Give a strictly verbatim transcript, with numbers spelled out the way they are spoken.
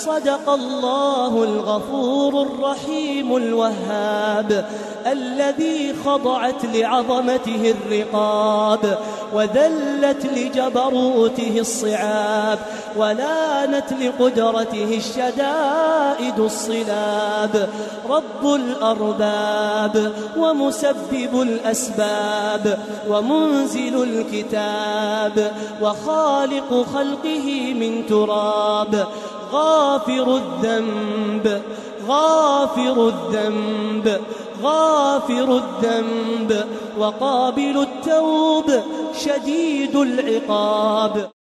صدق الله الغفور الرحيم الوهاب، الذي خضعت لعظمته الرقاب، وذلت لجبروته الصعاب، ولانت لقدرته الشدائد الصلاب. رب الأرباب ومسبب الأسباب ومنزل الكتاب وخالق خلقه من تراب، غافر الذنب غافر الذنب غافر الذنب وقابل التوب شديد العقاب.